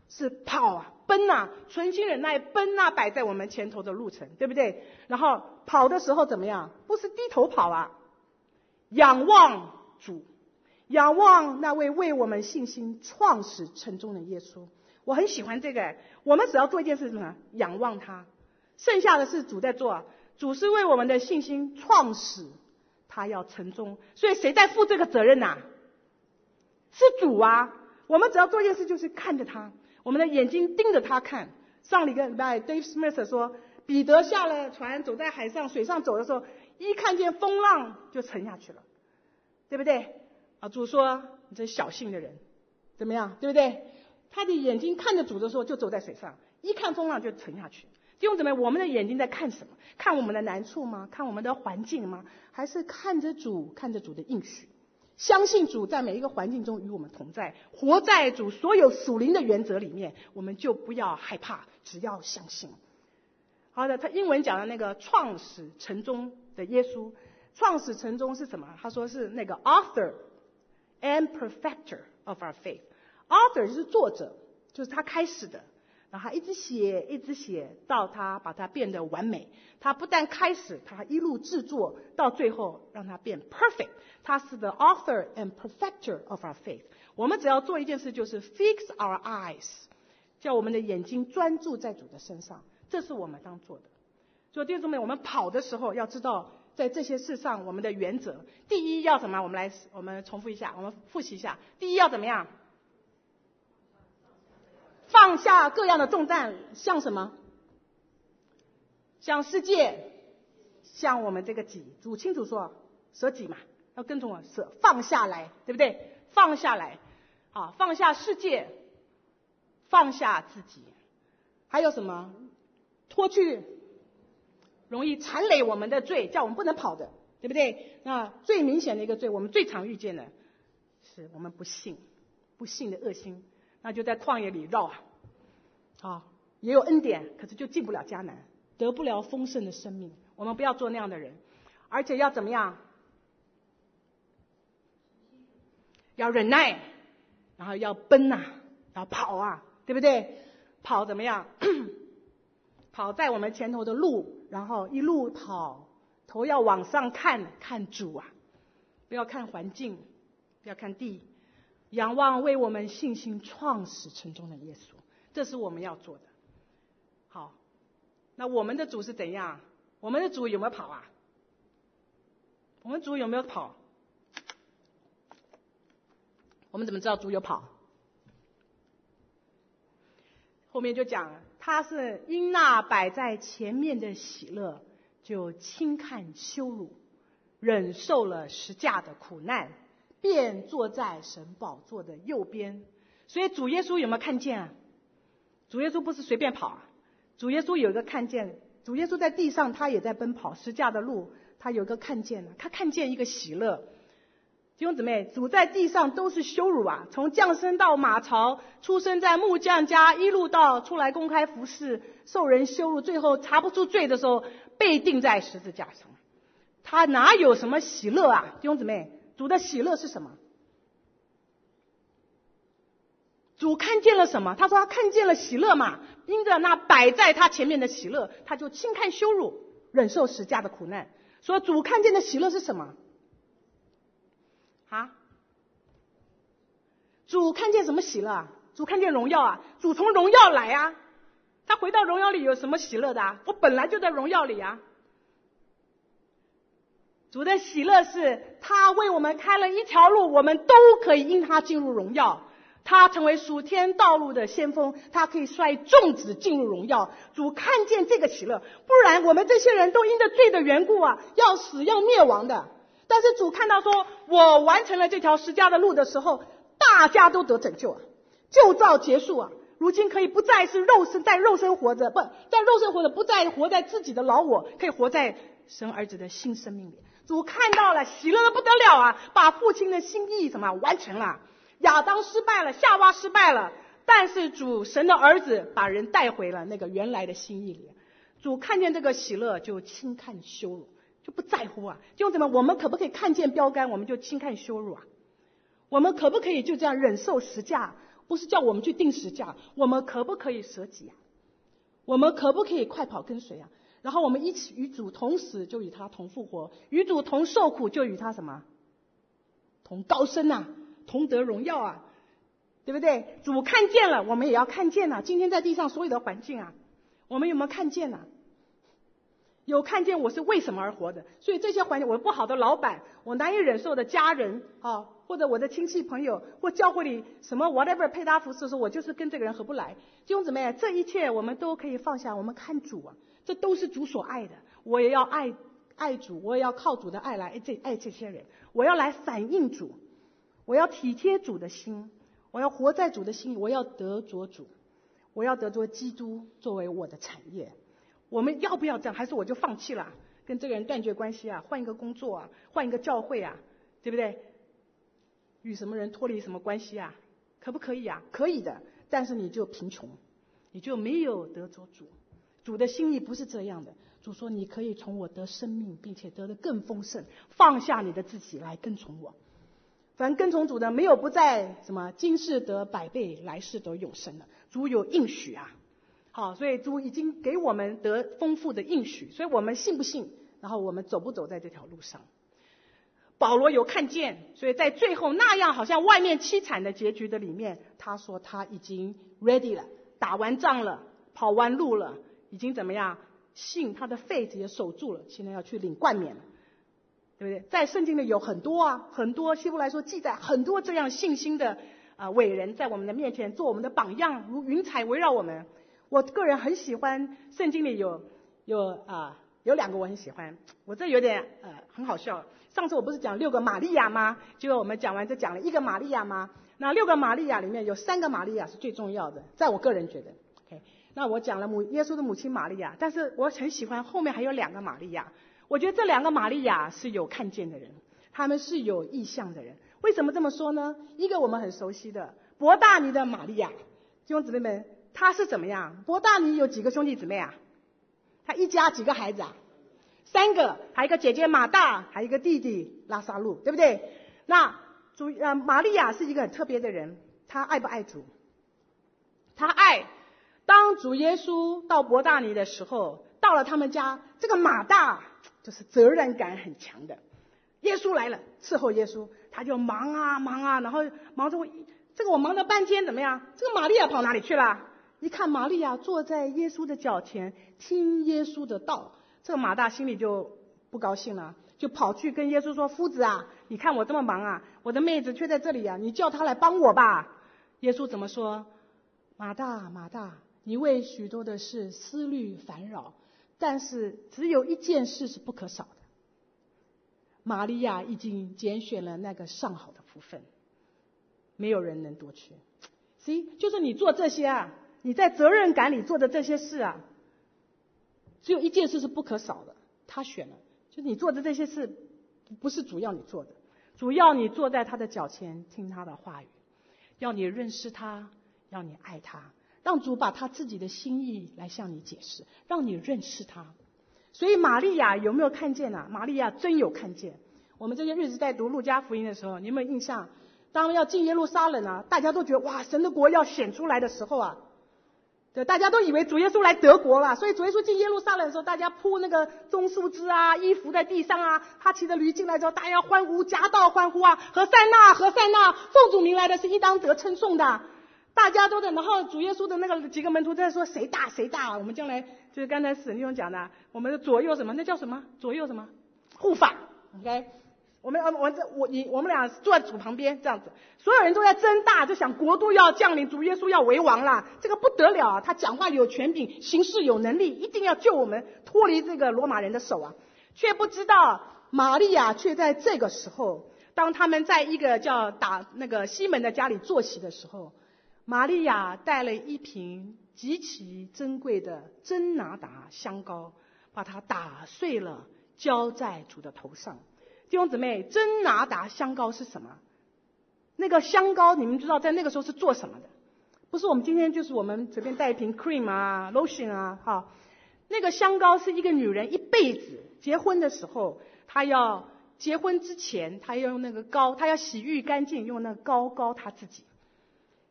是跑啊，奔啊，存心忍耐，奔啊，摆在我们前头的路程，对不对？然后跑的时候怎么样？不是低头跑啊，仰望主，仰望那位为我们信心创始成终的耶稣。我很喜欢这个，我们只要做一件事，什么？仰望他，剩下的是主在做。主是为我们的信心创始，他要成终，所以谁在负这个责任啊？是主啊！我们只要做一件事，就是看着他，我们的眼睛盯着他看。上礼拜 Dave Smith 说，彼得下了船，走在海上、水上走的时候，一看见风浪就沉下去了，对不对？啊，主说你这小信的人，怎么样？对不对？他的眼睛看着主的时候就走在水上，一看风浪就沉下去。弟兄姊妹，我们的眼睛在看什么？看我们的难处吗？看我们的环境吗？还是看着主，看着主的应许？相信主在每一个环境中与我们同在，活在主所有属灵的原则里面，我们就不要害怕，只要相信。好的，他英文讲的那个创始成终的耶稣，创始成终是什么？他说是那个 author and perfecter of our faith。author 就是作者，就是他开始的。然后他一直写，一直写，到他把它变得完美。他不但开始，他一路制作，到最后让它变 perfect。他是 the author and perfecter of our faith。我们只要做一件事，就是 fix our eyes， 叫我们的眼睛专注在主的身上，这是我们当做的。所以弟兄姊妹，我们跑的时候要知道，在这些事上我们的原则。第一要什么？我们重复一下，我们复习一下。第一要怎么样？放下各样的重担，像什么？像世界，像我们这个己。主清楚说，舍己嘛，要跟从我，舍放下来，对不对？放下来，啊，放下世界，放下自己。还有什么？脱去容易缠累我们的罪，叫我们不能跑的，对不对？那最明显的一个罪，我们最常遇见的是我们不信的恶心。那就在旷野里绕啊，也有恩典，可是就进不了迦南，得不了丰盛的生命。我们不要做那样的人，而且要怎么样？要忍耐，然后要奔啊，要跑啊，对不对？跑怎么样？跑在我们前头的路，然后一路跑，头要往上看，看主啊，不要看环境，不要看地。仰望为我们信心创始成终的耶稣，这是我们要做的。好，那我们的主是怎样？我们的主有没有跑啊？我们主有没有跑？我们怎么知道主有跑？后面就讲，他是因那摆在前面的喜乐，就轻看羞辱，忍受了十架的苦难，便坐在神宝座的右边。所以主耶稣有没有看见啊？主耶稣不是随便跑啊，主耶稣有一个看见。主耶稣在地上他也在奔跑十架的路，他有一个看见啊，他看见一个喜乐。弟兄姊妹，主在地上都是羞辱啊，从降生到马槽，出生在木匠家，一路到出来公开服侍，受人羞辱，最后查不出罪的时候被钉在十字架上。他哪有什么喜乐啊？弟兄姊妹，主的喜乐是什么？主看见了什么？他说他看见了喜乐嘛，因着那摆在他前面的喜乐，他就轻看羞辱，忍受十架的苦难。所以主看见的喜乐是什么啊？主看见什么喜乐啊？主看见荣耀啊！主从荣耀来啊！他回到荣耀里有什么喜乐的啊？我本来就在荣耀里啊！主的喜乐是他为我们开了一条路，我们都可以因他进入荣耀。他成为属天道路的先锋，他可以率众子进入荣耀。主看见这个喜乐，不然我们这些人都因着罪的缘故啊，要死要灭亡的。但是主看到说，我完成了这条十架的路的时候，大家都得拯救啊，旧造结束啊，如今可以不再是在肉身活着，不再活在自己的老我，可以活在神儿子的新生命里。主看到了，喜乐的不得了啊，把父亲的心意完成了。亚当失败了，夏娃失败了，但是主神的儿子把人带回了那个原来的心意里。主看见这个喜乐，就轻看羞辱，就不在乎啊。弟兄姊妹，我们可不可以看见标杆，我们就轻看羞辱啊？我们可不可以就这样忍受十架？ 不是叫我们去定时价，我们可不可以舍己啊？我们可不可以快跑跟随啊？然后我们一起与主同死，就与他同复活；与主同受苦，就与他什么？同高升啊，同得荣耀啊，对不对？主看见了，我们也要看见啊。今天在地上所有的环境啊，我们有没有看见啊？有看见我是为什么而活的？所以这些环境，我不好的老板，我难以忍受的家人啊，或者我的亲戚朋友，或教会里什么 whatever 配搭服饰的时候，我就是跟这个人合不来。弟兄姊妹，这一切我们都可以放下，我们看主啊，这都是主所爱的。我也要爱主，我也要靠主的爱来爱这些人，我要来反映主，我要体贴主的心，我要活在主的心里，我要得着主，我要得着基督作为我的产业。我们要不要这样？还是我就放弃了，跟这个人断绝关系啊，换一个工作啊，换一个教会啊，对不对？与什么人脱离什么关系啊？可不可以啊？可以的，但是你就贫穷，你就没有得着主。主的心意不是这样的。主说你可以从我得生命，并且得的更丰盛，放下你的自己来跟从我。凡跟从主的，没有不在什么今世得百倍，来世得永生的。主有应许啊。好，所以主已经给我们得丰富的应许，所以我们信不信？然后我们走不走在这条路上？保罗有看见，所以在最后那样好像外面凄惨的结局的里面，他说他已经 ready 了，打完仗了，跑完路了，已经怎么样？信他的 faith 也守住了，现在要去领冠冕了，对不对？在圣经里有很多啊，很多希伯来书记载很多这样信心的伟人在我们的面前做我们的榜样，如云彩围绕我们。我个人很喜欢圣经里有两个我很喜欢，我这有点很好笑。上次我不是讲6个玛利亚吗？结果我们讲完就讲了1个玛利亚吗？那6个玛利亚里面有3个玛利亚是最重要的，在我个人觉得 OK。那我讲了耶稣的母亲玛利亚，但是我很喜欢后面还有2个玛利亚。我觉得这2个玛利亚是有看见的人，他们是有意向的人。为什么这么说呢？一个我们很熟悉的伯大尼的玛利亚，弟兄姊妹们，他是怎么样？伯大尼有几个兄弟姊妹啊？他一家几个孩子啊？3个，还有一个姐姐马大，还有一个弟弟拉撒路，对不对？那玛利亚是一个很特别的人，他爱不爱主？他爱。当主耶稣到伯大尼的时候，到了他们家，这个马大就是责任感很强的。耶稣来了，伺候耶稣，他就忙啊，然后忙着这个我忙了半天怎么样？这个玛利亚跑哪里去了？一看玛利亚坐在耶稣的脚前听耶稣的道，这个马大心里就不高兴了，就跑去跟耶稣说：夫子啊，你看我这么忙啊，我的妹子却在这里啊，你叫她来帮我吧。耶稣怎么说？马大马大，你为许多的事思虑烦扰，但是只有一件事是不可少的。玛利亚已经拣选了那个上好的福分，没有人能夺去。所以就是你做这些啊，你在责任感里做的这些事啊，只有一件事是不可少的，他选了，就是你做的这些事不是主要你做的，主要你坐在他的脚前听他的话语，要你认识他，要你爱他，让主把他自己的心意来向你解释，让你认识他。所以玛利亚有没有看见啊？玛利亚真有看见。我们这些日子在读路加福音的时候，你有没有印象？当要进耶路撒冷啊，大家都觉得哇，神的国要显出来的时候啊，对，大家都以为主耶稣来得国了，所以主耶稣进耶路撒冷的时候，大家铺那个棕树枝啊，衣服在地上啊，他骑着驴进来之后，大家要欢呼，夹道欢呼啊，何塞纳何塞纳，奉主名来的是应当得称颂的。大家都在，然后主耶稣的那个几个门徒在说谁大谁大啊？我们将来就是刚才史弟兄讲的，我们的左右什么，那叫什么？左右什么？护法 ，OK？ 我们俩坐在主旁边这样子，所有人都在争大，就想国度要降临，主耶稣要为王啦，这个不得了啊！他讲话有权柄，行事有能力，一定要救我们脱离这个罗马人的手啊！却不知道玛利亚却在这个时候，当他们在一个叫那个西门的家里坐席的时候，玛利亚带了一瓶极其珍贵的真拿达香膏，把它打碎了，浇在主的头上。弟兄姊妹，真拿达香膏是什么？那个香膏你们知道在那个时候是做什么的？不是我们今天就是我们随便带一瓶 cream 啊 lotion 啊，哈，那个香膏是一个女人一辈子结婚的时候，她要结婚之前，她要用那个膏，她要洗浴干净，用那个膏膏她自己。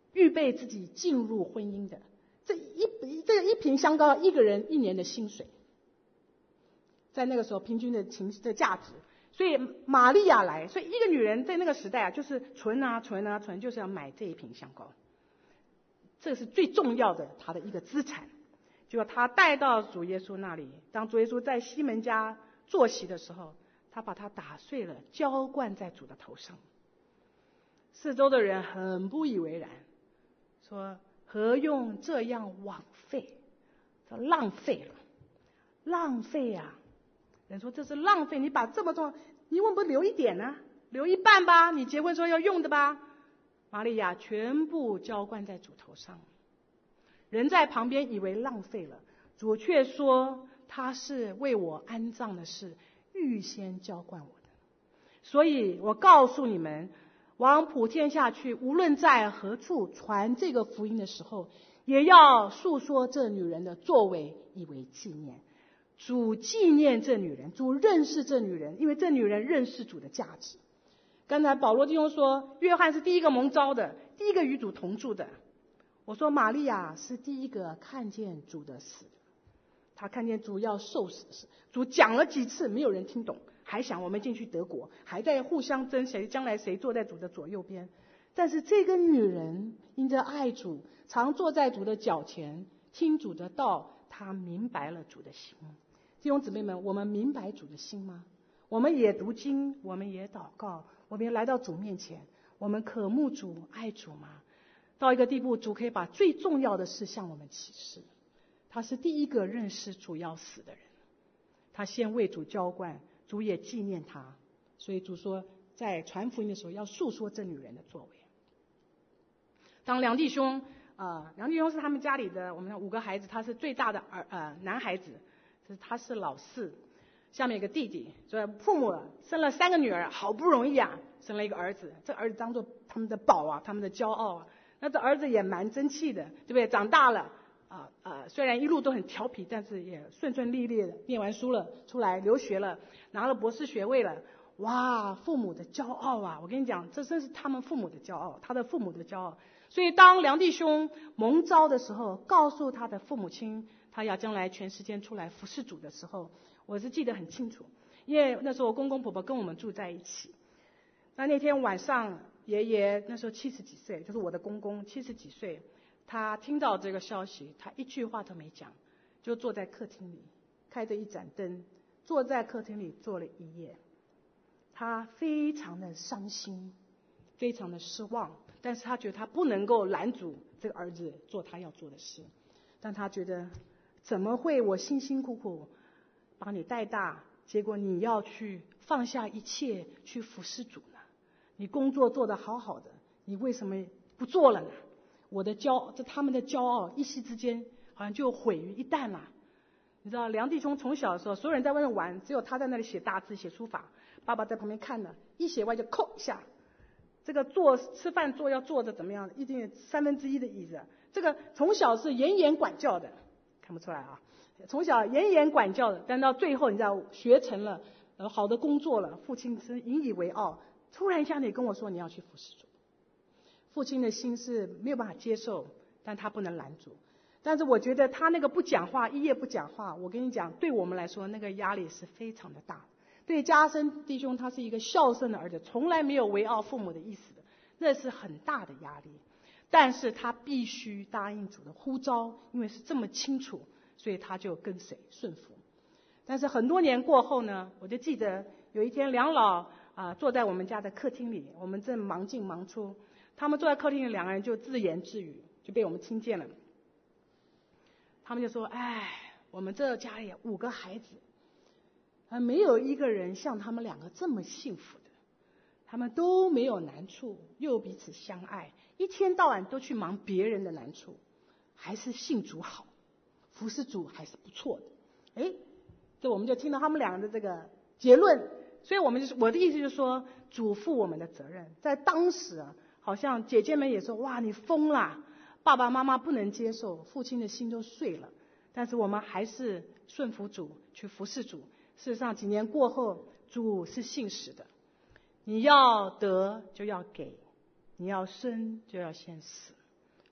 预备自己进入婚姻的。这一瓶香膏一个人1年的薪水，在那个时候平均的价值。所以玛利亚来，所以一个女人在那个时代啊，就是存，就是要买这一瓶香膏，这是最重要的她的一个资产。结果她带到主耶稣那里，当主耶稣在西门家坐席的时候，她把它打碎了，浇灌在主的头上。四周的人很不以为然，说何用这样枉费？说浪费了，浪费啊！人说这是浪费，你把这么重，你为什么不留一点呢？留一半吧，你结婚时候要用的吧。玛利亚全部浇灌在主头上，人在旁边以为浪费了，主却说他是为我安葬的事预先浇灌我的。所以我告诉你们，往普天下去，无论在何处传这个福音的时候，也要述说这女人的作为，以为纪念。主纪念这女人，主认识这女人，因为这女人认识主的价值。刚才保罗弟兄说，约翰是第一个蒙召的，第一个与主同住的。我说玛利亚是第一个看见主的死的，她看见主要受死的事。主讲了几次，没有人听懂，还想我们进去德国，还在互相争将来谁坐在主的左右边。但是这个女人因着爱主，常坐在主的脚前，听主的道，她明白了主的心。弟兄姊妹们，我们明白主的心吗？我们也读经，我们也祷告，我们也来到主面前，我们渴慕主、爱主吗？到一个地步，主可以把最重要的事向我们启示。他是第一个认识主要死的人，他先为主浇灌，主也纪念他。所以主说，在传福音的时候要述说这女人的作为。当梁弟兄是他们家里的，我们5个孩子，他是最大的男孩子，他是老四，下面有个弟弟，所以父母生了3个女儿，好不容易啊生了一个儿子，这儿子当做他们的宝啊，他们的骄傲啊。那这儿子也蛮争气的，对不对？长大了虽然一路都很调皮，但是也顺顺利利的念完书了，出来留学了，拿了博士学位了。哇，父母的骄傲啊！我跟你讲，这真是他们父母的骄傲，他的父母的骄傲。所以当梁弟兄蒙召的时候，告诉他的父母亲，他要将来全时间出来服侍主的时候，我是记得很清楚，因为那时候我公公婆婆跟我们住在一起。那天晚上，爷爷那时候70几岁，就是我的公公70几岁，他听到这个消息，他一句话都没讲，就坐在客厅里，开着一盏灯，坐在客厅里坐了一夜。他非常的伤心，非常的失望，但是他觉得他不能够拦阻这个儿子做他要做的事。但他觉得，怎么会我辛辛苦苦把你带大，结果你要去放下一切去服侍主呢？你工作做得好好的，你为什么不做了呢？我的他们的骄傲一夕之间好像就毁于一旦了。你知道梁弟兄从小的时候，所有人在外面玩，只有他在那里写大字写书法，爸爸在旁边看了，一写完就扣一下。这个吃饭要坐着怎么样，一定1/3的椅子。这个从小是严严管教的，看不出来啊，从小严严管教的，但到最后你知道学成了，好的工作了，父亲是引以为傲。突然一下你跟我说你要去服侍主，父亲的心是没有办法接受，但他不能拦阻。但是我觉得他那个不讲话，一夜不讲话，我跟你讲，对我们来说那个压力是非常的大。对家生弟兄，他是一个孝顺的儿子，从来没有违拗父母的意思的，那是很大的压力。但是他必须答应主的呼召，因为是这么清楚，所以他就跟随顺服。但是很多年过后呢，我就记得有一天梁老坐在我们家的客厅里，我们正忙进忙出，他们坐在客厅里，2个人就自言自语，就被我们听见了。他们就说：哎，我们这家里5个孩子，没有一个人像他们2个这么幸福的。他们都没有难处，又彼此相爱，一天到晚都去忙别人的难处，还是信主好，服侍主还是不错的。这我们就听到他们2个的这个结论。所以我的意思就是说，主负我们的责任。在当时好像姐姐们也说：哇，你疯了，爸爸妈妈不能接受，父亲的心都碎了。但是我们还是顺服主，去服侍主。事实上几年过后，主是信实的，你要得就要给，你要生就要先死。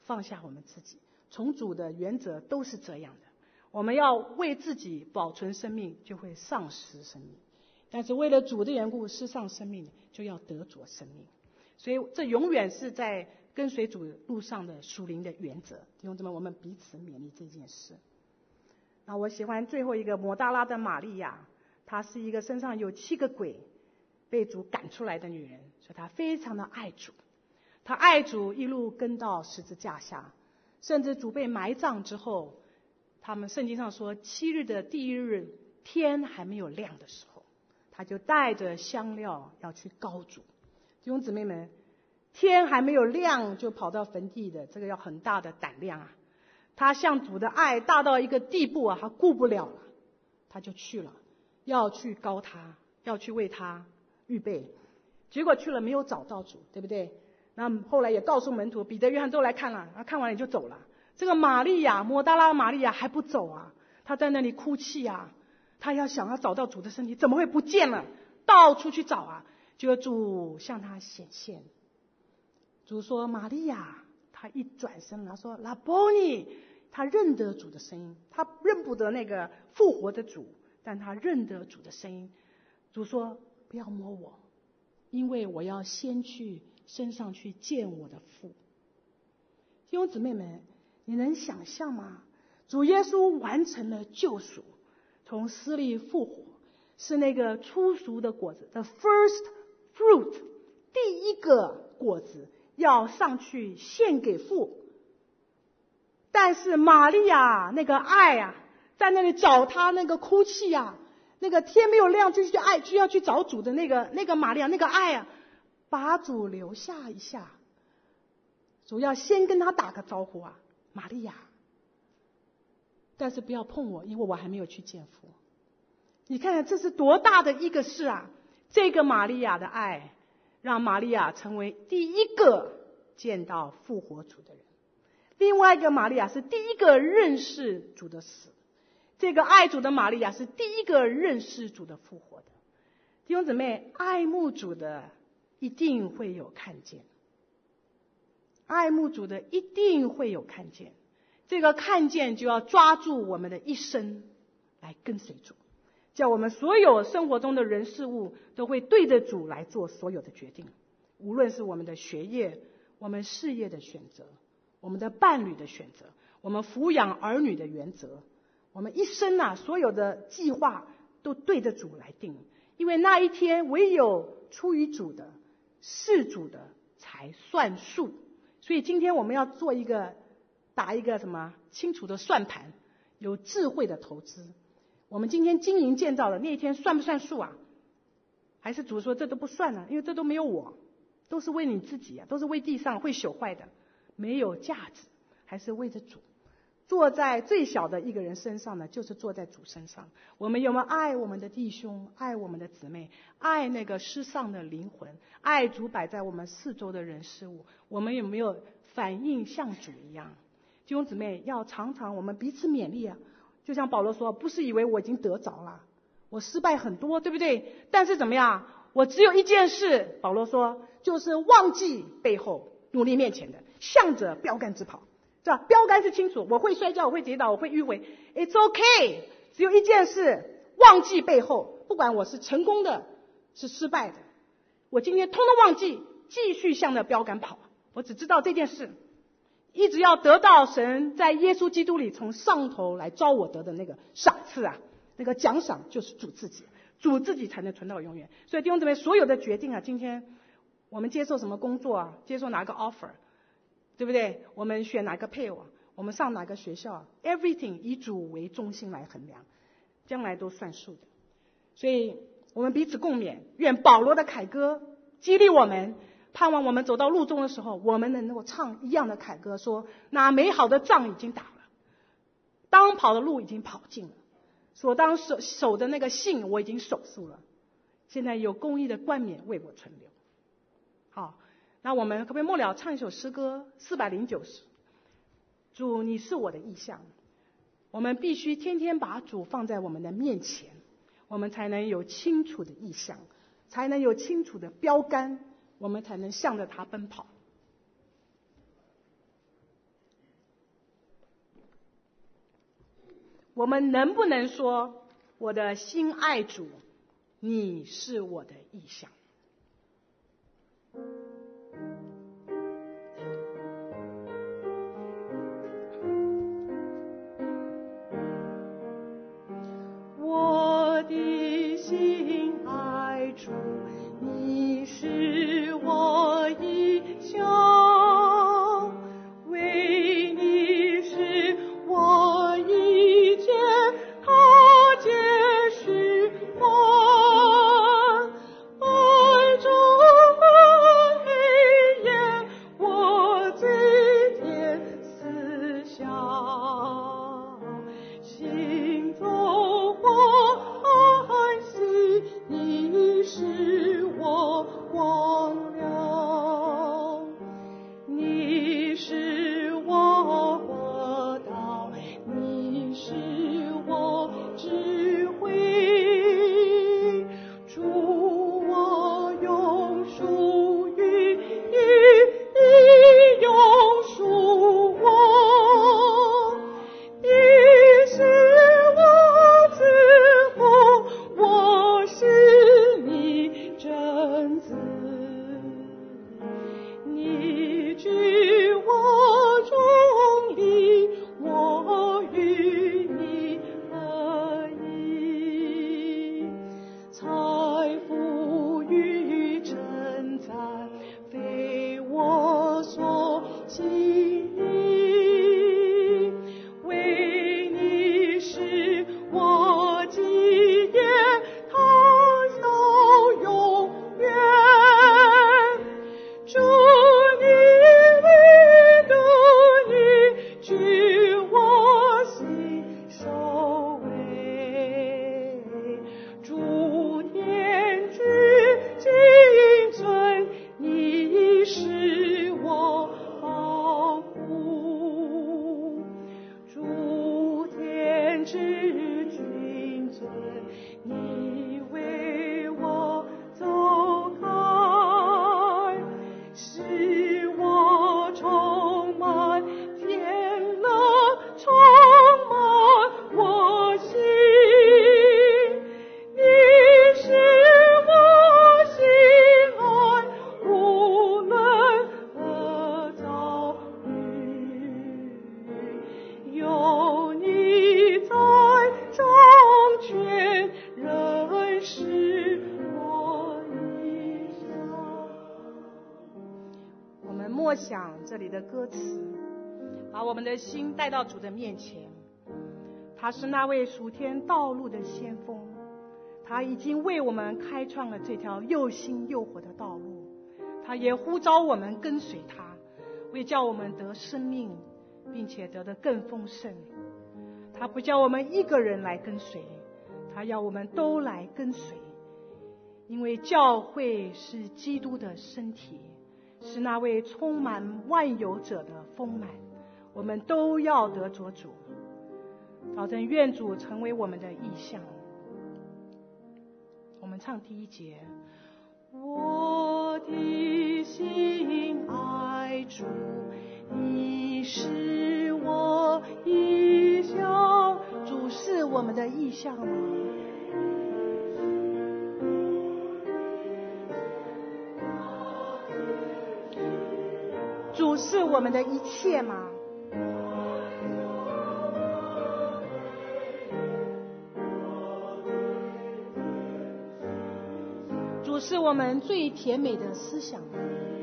放下我们自己。从主的原则都是这样的，我们要为自己保存生命，就会丧失生命；但是为了主的缘故失丧生命，就要得着生命。所以这永远是在跟随主路上的属灵的原则。弟兄姊妹，我们彼此勉励这件事。那我喜欢最后一个抹大拉的玛利亚，她是一个身上有7个鬼被主赶出来的女人，所以她非常的爱主。她爱主一路跟到十字架下，甚至主被埋葬之后，他们圣经上说7日的第1日，天还没有亮的时候，他就带着香料要去膏主。弟兄姊妹们，天还没有亮就跑到坟地的，这个要很大的胆量啊！他向主的爱大到一个地步啊，他顾不了了，他就去了，要去膏他，要去为他预备。结果去了没有找到主，对不对？那后来也告诉门徒，彼得、约翰都来看了，看完了就走了。这个玛利亚，抹大拉玛利亚还不走啊，她在那里哭泣啊，她要想要找到主的身体，怎么会不见了？到处去找啊，结果主向她显现。主说玛利亚，她一转身他说拉波尼，她认得主的声音，她认不得那个复活的主，但她认得主的声音。主说不要摸我，因为我要先去升上去见我的父。弟兄姊妹们，你能想象吗？主耶稣完成了救赎，从死里复活，是那个初熟的果子 ，the first fruit， 第一个果子要上去献给父。但是玛利亚那个爱啊，在那里找他那个哭泣啊，那个天没有亮就去爱，就要去找主的那个玛利亚那个爱啊，把主留下一下。主要先跟他打个招呼啊，玛利亚，但是不要碰我，因为我还没有去见父。你看看这是多大的一个事啊！这个玛利亚的爱，让玛利亚成为第一个见到复活主的人。另外一个玛利亚是第一个认识主的死，这个爱主的玛利亚是第一个认识主的复活的。弟兄姊妹，爱慕主的一定会有看见，爱慕主的一定会有看见，这个看见就要抓住我们的一生来跟随主，叫我们所有生活中的人事物都会对着主来做所有的决定，无论是我们的学业、我们事业的选择、我们的伴侣的选择、我们抚养儿女的原则，我们一生啊所有的计划都对着主来定，因为那一天唯有出于主的、是主的才算数。所以今天我们要做打一个什么清楚的算盘，有智慧的投资。我们今天经营建造的那一天算不算数啊？还是主说这都不算了，因为这都没有我，都是为你自己啊，都是为地上会朽坏的，没有价值。还是为着主，坐在最小的一个人身上呢，就是坐在主身上。我们有没有爱我们的弟兄，爱我们的姊妹，爱那个失丧的灵魂，爱主摆在我们四周的人事物？我们有没有反应像主一样？弟兄姊妹，要常常我们彼此勉励啊。就像保罗说，不是以为我已经得着了，我失败很多，对不对？但是怎么样？我只有一件事，保罗说，就是忘记背后，努力面前的，向着标杆直跑。是吧？标杆是清楚，我会摔跤，我会跌倒，我会迂回 ，It's okay。只有一件事，忘记背后，不管我是成功的，是失败的，我今天通通忘记，继续向着标杆跑。我只知道这件事，一直要得到神在耶稣基督里从上头来招我得的那个赏赐啊，那个奖赏就是主自己，主自己才能存到永远。所以弟兄姊妹，所有的决定啊，今天我们接受什么工作啊，接受哪个 offer。对不对？我们选哪个配偶，我们上哪个学校 ，everything 以主为中心来衡量，将来都算数的。所以我们彼此共勉，愿保罗的凯歌激励我们，盼望我们走到路中的时候，我们能够唱一样的凯歌，说那美好的仗已经打了，当跑的路已经跑尽了，所当守的那个信我已经守住了，现在有公义的冠冕为我存留。好。那我们可不可以末了唱一首诗歌409首？主，你是我的意象。我们必须天天把主放在我们的面前，我们才能有清楚的意象，才能有清楚的标杆，我们才能向着他奔跑。 我们能不能说，我的心爱主，你是我的意象？我的心爱主，你是我意象，为你是我一切他皆虚幻，爱中黑夜，我最甜思想，心中欢喜，你是我光亮，你是我国道，你是我智慧，主我用属于你，你用属我，你是我慈父，我是你真子，你居我中立，我与你合一，财富与称赞非我所经历，为你是我基业，它到永远。主你领导你，居我心首位，主天之精尊，你是我保护，主天之君尊，你为我走开，使我充满天乐，充满我心，你是我心爱，无论何遭遇，有你在掌权，仍是我意象。我们默想这里的歌词，把我们的心带到主的面前。他是那位属天道路的先锋，他已经为我们开创了这条又新又活的道路，他也呼召我们跟随他，为叫我们得生命，并且得得更丰盛。他不叫我们一个人来跟随，他要我们都来跟随，因为教会是基督的身体，是那位充满万有者的丰满，我们都要得着主。保证愿主成为我们的意象。我们唱第一节，我的心爱主，你是我意象。主是我们的意象吗？主是我们的一切吗？主是我们最甜美的思想吗？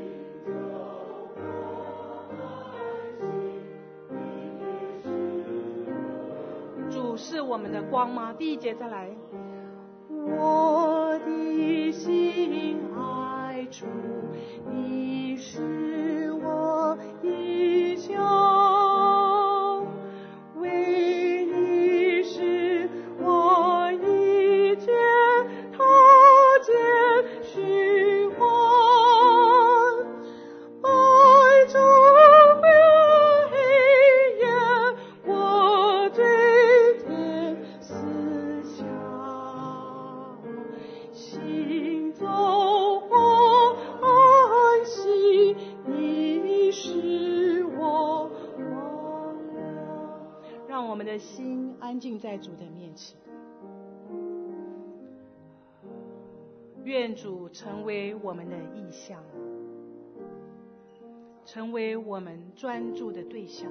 主是我们的光吗？第一节再来，我的心爱主，你是我意象，为你是我一切他皆虚幻，爱中有黑夜，我最甜思想，心中欢喜，你是我光亮。让我们的心安静在主的面前。愿主成为我们的意象，成为我们专注的对象。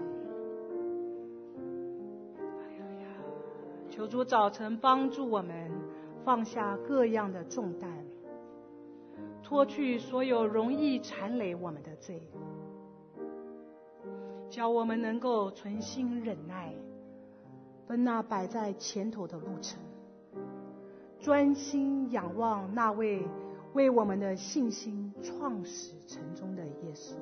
求主早晨帮助我们放下各样的重担，脱去所有容易缠累我们的罪，叫我们能够存心忍耐，奔那摆在前头的路程，专心仰望那位为我们的信心创始成终的耶稣。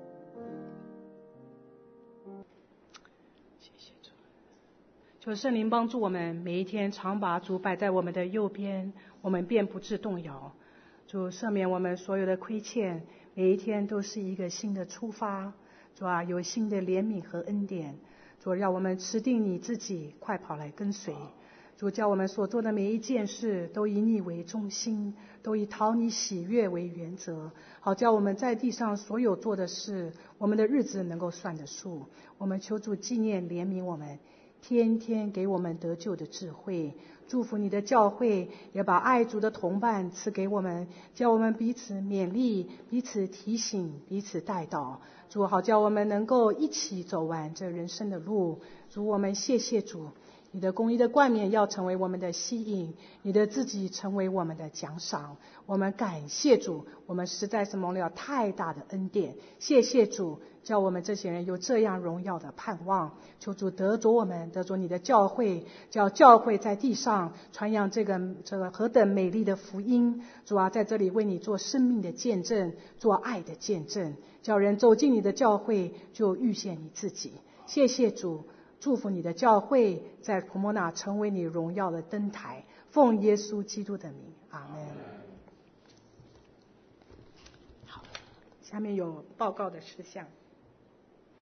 谢谢主，求圣灵帮助我们每一天常把主摆在我们的右边，我们便不致动摇。主赦免我们所有的亏欠，每一天都是一个新的出发。主啊，有新的怜悯和恩典。主，让我们持定你自己，快跑来跟随。主，叫我们所做的每一件事都以你为中心，都以讨你喜悦为原则，好叫我们在地上所有做的事，我们的日子能够算得数。我们求主纪念怜悯我们，天天给我们得救的智慧。祝福你的教会，也把爱主的同伴赐给我们，叫我们彼此勉励，彼此提醒，彼此带导。主，好叫我们能够一起走完这人生的路。主，我们谢谢主，你的公义的冠冕要成为我们的吸引，你的自己成为我们的奖赏。我们感谢主，我们实在是蒙了太大的恩典。谢谢主，叫我们这些人有这样荣耀的盼望。求主得着我们，得着你的教会，叫教会在地上传扬这个何等美丽的福音。主啊，在这里为你做生命的见证，做爱的见证，叫人走进你的教会就遇见你自己。谢谢主，祝福你的教会在普摩纳成为你荣耀的灯台，奉耶稣基督的名，阿们。好，下面有报告的事项。